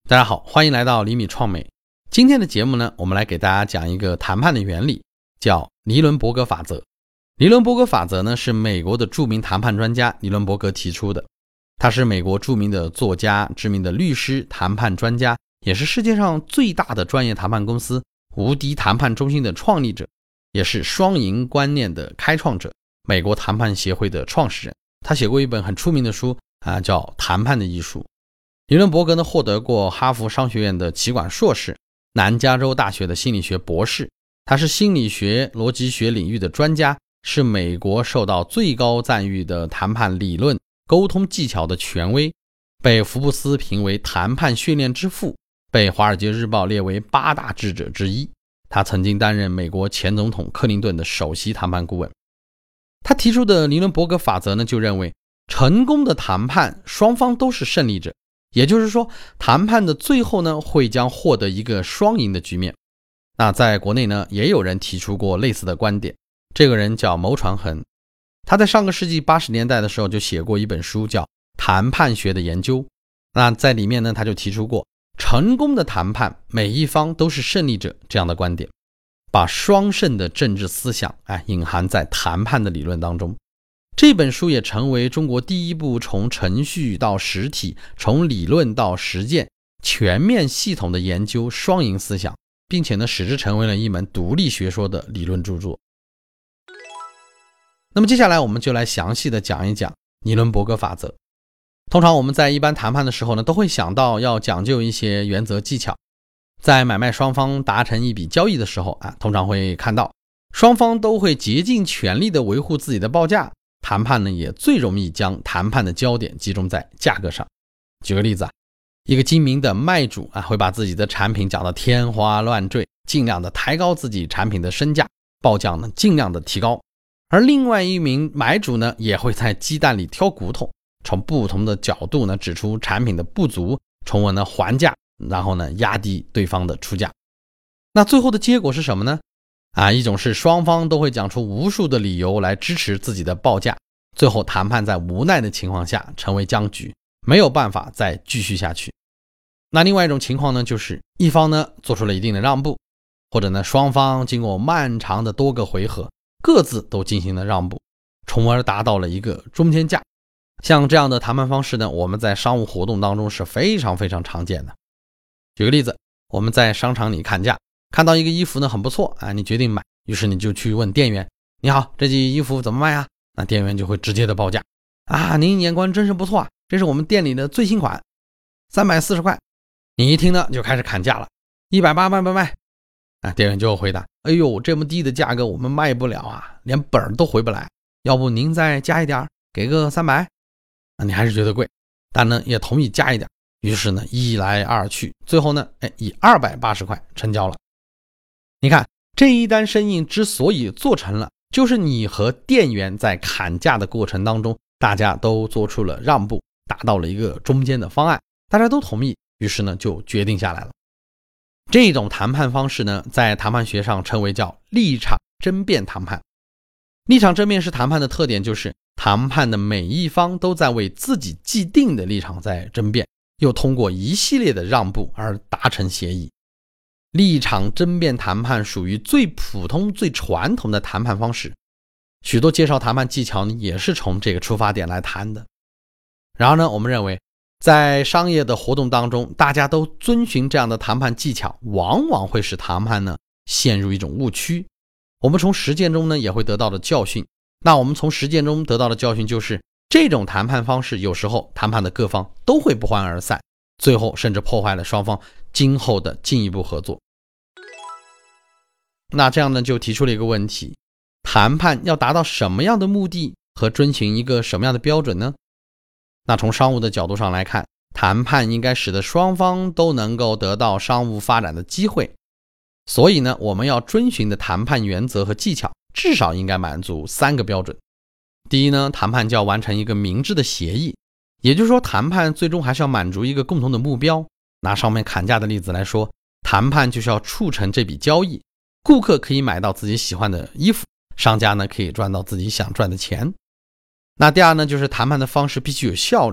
大家好，欢迎来到厘米创美。今天的节目呢，我们来给大家讲一个谈判的原理，叫尼伦伯格法则。尼伦伯格法则呢，是美国的著名谈判专家尼伦伯格提出的。他是美国著名的作家、知名的律师、谈判专家，也是世界上最大的专业谈判公司无敌谈判中心的创立者，也是双赢观念的开创者，美国谈判协会的创始人。他写过一本很出名的书叫《谈判的艺术》。尼伦伯格呢，获得过哈佛商学院的企管硕士，南加州大学的心理学博士。他是心理学、逻辑学领域的专家，是美国受到最高赞誉的谈判理论、沟通技巧的权威，被福布斯评为谈判训练之父，被华尔街日报列为8大智者之一。他曾经担任美国前总统克林顿的首席谈判顾问。他提出的尼伦伯格法则呢，就认为成功的谈判双方都是胜利者，也就是说，谈判的最后呢，会将获得一个双赢的局面。那在国内呢，也有人提出过类似的观点。这个人叫牟传恒，他在上个世纪80年代的时候就写过一本书，叫《谈判学的研究》。那在里面呢，他就提出过成功的谈判每一方都是胜利者这样的观点，把双胜的政治思想隐含在谈判的理论当中。这本书也成为中国第一部从程序到实体，从理论到实践全面系统的研究双赢思想，并且呢，使之成为了一门独立学说的理论著作。那么接下来我们就来详细的讲一讲尼伦伯格法则。通常我们在一般谈判的时候呢，都会想到要讲究一些原则技巧。在买卖双方达成一笔交易的时候通常会看到双方都会竭尽全力的维护自己的报价，谈判呢也最容易将谈判的焦点集中在价格上。举个例子一个精明的卖主会把自己的产品讲得天花乱坠，尽量的抬高自己产品的身价，报价呢尽量的提高。而另外一名买主呢，也会在鸡蛋里挑骨头，从不同的角度呢指出产品的不足，从而呢还价，然后呢压低对方的出价。那最后的结果是什么呢？一种是双方都会讲出无数的理由来支持自己的报价，最后谈判在无奈的情况下成为僵局，没有办法再继续下去。那另外一种情况呢，就是一方呢做出了一定的让步，或者呢双方经过漫长的多个回合，各自都进行了让步，从而达到了一个中间价。像这样的谈判方式呢，我们在商务活动当中是非常非常常见的。举个例子，我们在商场里砍价，看到一个衣服呢很不错你决定买，于是你就去问店员，你好，这件衣服怎么卖那店员就会直接的报价您眼光真是不错这是我们店里的最新款，340块。你一听呢就开始砍价了，180卖不卖店员就会回答，哎呦，这么低的价格我们卖不了连本都回不来，要不您再加一点，给个300。你还是觉得贵，但呢也同意加一点，于是呢一来二去，最后呢以280块成交了。你看这一单生意之所以做成了，就是你和店员在砍价的过程当中，大家都做出了让步，达到了一个中间的方案，大家都同意，于是呢就决定下来了。这种谈判方式呢，在谈判学上称为叫立场争辩谈判。立场争辩式谈判的特点就是谈判的每一方都在为自己既定的立场在争辩，又通过一系列的让步而达成协议。立场争辩谈判属于最普通最传统的谈判方式，许多介绍谈判技巧也是从这个出发点来谈的。然而呢，我们认为在商业的活动当中，大家都遵循这样的谈判技巧，往往会使谈判呢陷入一种误区。我们从实践中呢也会得到的教训。那我们从实践中得到的教训就是，这种谈判方式有时候谈判的各方都会不欢而散，最后甚至破坏了双方今后的进一步合作。那这样呢就提出了一个问题，谈判要达到什么样的目的和遵循一个什么样的标准呢？那从商务的角度上来看，谈判应该使得双方都能够得到商务发展的机会，所以呢我们要遵循的谈判原则和技巧至少应该满足3个标准。第一呢，谈判就要完成一个明智的协议，也就是说谈判最终还是要满足一个共同的目标。拿上面砍价的例子来说，谈判就是要促成这笔交易，顾客可以买到自己喜欢的衣服，商家呢可以赚到自己想赚的钱。那第二呢，就是谈判的方式必须有效率，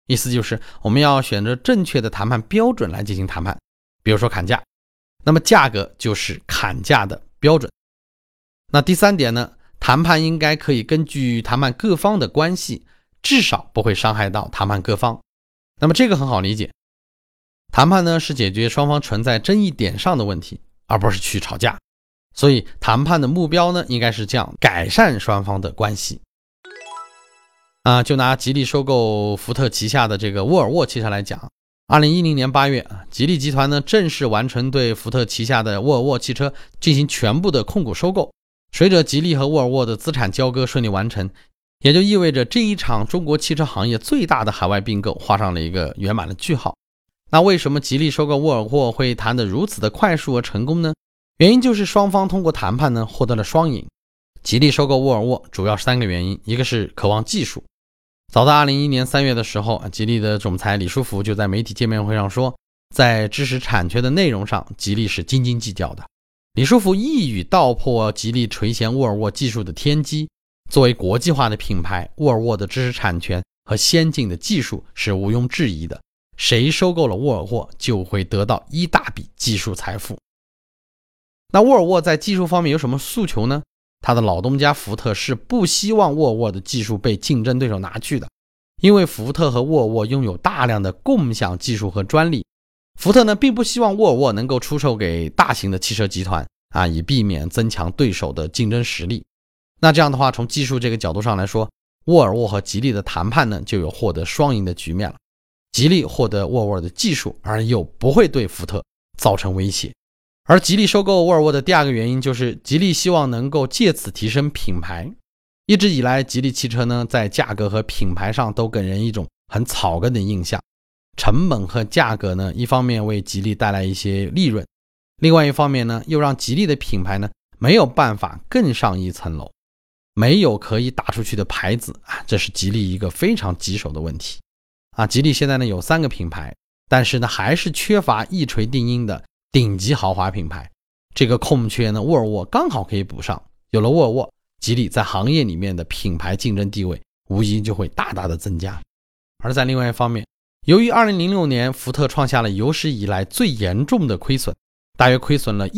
意思就是我们要选择正确的谈判标准来进行谈判，比如说砍价，那么价格就是砍价的标准。那第三点呢，谈判应该可以根据谈判各方的关系，至少不会伤害到谈判各方。那么这个很好理解，谈判呢是解决双方存在争议点上的问题，而不是去吵架。所以谈判的目标呢，应该是这样，改善双方的关系。就拿吉利收购福特旗下的这个沃尔沃汽车来讲，2010年8月，吉利集团呢正式完成对福特旗下的沃尔沃汽车进行全部的控股收购。随着吉利和沃尔沃的资产交割顺利完成，也就意味着这一场中国汽车行业最大的海外并购画上了一个圆满的句号。那为什么吉利收购沃尔沃会谈得如此的快速而成功呢？原因就是双方通过谈判呢获得了双赢。吉利收购沃尔沃主要是3个原因，一个是渴望技术。早在2011年3月的时候，吉利的总裁李书福就在媒体见面会上说，在知识产权的内容上，吉利是斤斤计较的。李书福一语道破吉利垂涎沃尔沃技术的天机。作为国际化的品牌，沃尔沃的知识产权和先进的技术是毋庸置疑的，谁收购了沃尔沃就会得到一大笔技术财富。那沃尔沃在技术方面有什么诉求呢？他的老东家福特是不希望沃尔沃的技术被竞争对手拿去的，因为福特和沃尔沃拥有大量的共享技术和专利。福特呢，并不希望沃尔沃能够出售给大型的汽车集团以避免增强对手的竞争实力。那这样的话，从技术这个角度上来说，沃尔沃和吉利的谈判呢，就有获得双赢的局面了。吉利获得沃尔沃的技术，而又不会对福特造成威胁。而吉利收购沃尔沃的第二个原因就是吉利希望能够借此提升品牌。一直以来，吉利汽车呢在价格和品牌上都给人一种很草根的印象。成本和价格呢，一方面为吉利带来一些利润，另外一方面呢，又让吉利的品牌呢没有办法更上一层楼，没有可以打出去的牌子这是吉利一个非常棘手的问题吉利现在呢有3个品牌，但是呢还是缺乏一锤定音的顶级豪华品牌。这个空缺呢，沃尔沃刚好可以补上。有了沃尔沃，吉利在行业里面的品牌竞争地位无疑就会大大的增加。而在另外一方面，由于2006年福特创下了有史以来最严重的亏损，大约亏损了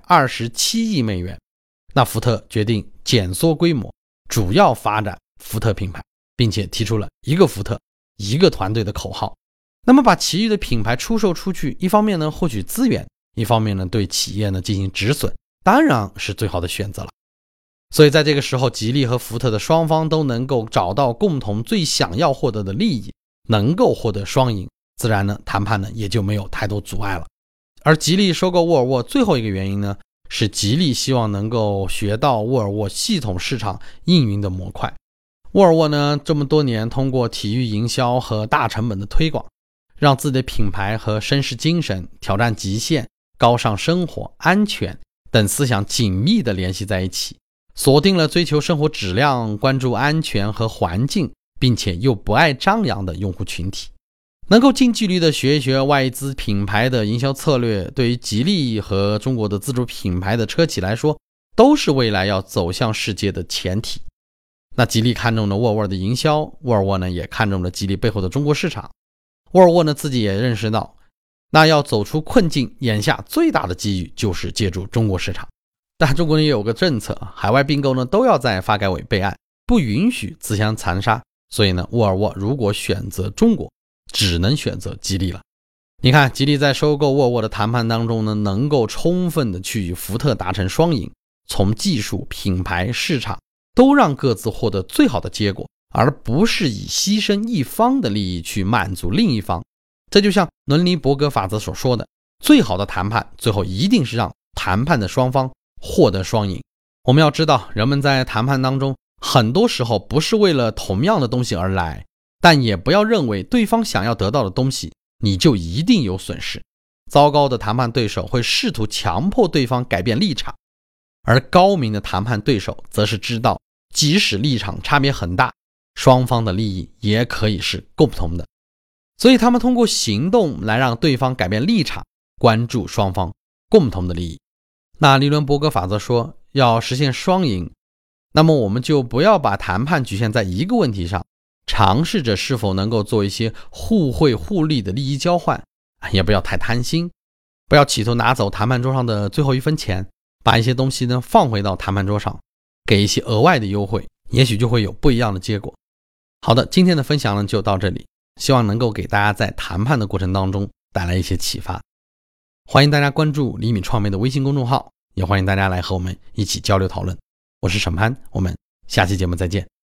127亿美元，那福特决定减缩规模，主要发展福特品牌，并且提出了一个福特一个团队的口号。那么把其余的品牌出售出去，一方面呢获取资源，一方面呢对企业呢进行止损，当然是最好的选择了。所以在这个时候，吉利和福特的双方都能够找到共同最想要获得的利益，能够获得双赢，自然呢谈判呢也就没有太多阻碍了。而吉利收购沃尔沃最后一个原因呢，是吉利希望能够学到沃尔沃系统市场运营的模块。沃尔沃呢这么多年通过体育营销和大成本的推广，让自己的品牌和绅士精神、挑战极限、高尚生活、安全等思想紧密地联系在一起，锁定了追求生活质量、关注安全和环境，并且又不爱张扬的用户群体。能够近距离的学一学外资品牌的营销策略，对于吉利和中国的自主品牌的车企来说，都是未来要走向世界的前提。那吉利看中了沃尔沃的营销，沃尔沃呢也看中了吉利背后的中国市场。沃尔沃呢自己也认识到，那要走出困境，眼下最大的机遇就是借助中国市场。但中国呢也有个政策，海外并购呢都要在发改委备案，不允许自相残杀。所以呢，沃尔沃如果选择中国，只能选择吉利了。你看，吉利在收购沃尔沃的谈判当中呢，能够充分的去与福特达成双赢，从技术、品牌、市场都让各自获得最好的结果，而不是以牺牲一方的利益去满足另一方。这就像伦尼伯格法则所说的，最好的谈判最后一定是让谈判的双方获得双赢。我们要知道，人们在谈判当中很多时候不是为了同样的东西而来，但也不要认为对方想要得到的东西你就一定有损失。糟糕的谈判对手会试图强迫对方改变立场，而高明的谈判对手则是知道，即使立场差别很大，双方的利益也可以是共同的。所以他们通过行动来让对方改变立场，关注双方共同的利益。那利伦伯格法则说，要实现双赢，那么我们就不要把谈判局限在一个问题上， 尝试着是否能够做一些互惠互利的利益交换，也不要太贪心，不要企图拿走谈判桌上的最后一分钱，把一些东西呢放回到谈判桌上，给一些额外的优惠，也许就会有不一样的结果。好的，今天的分享呢就到这里，希望能够给大家在谈判的过程当中带来一些启发。欢迎大家关注李敏创媒的微信公众号，也欢迎大家来和我们一起交流讨论。我是沈潘，我们下期节目再见。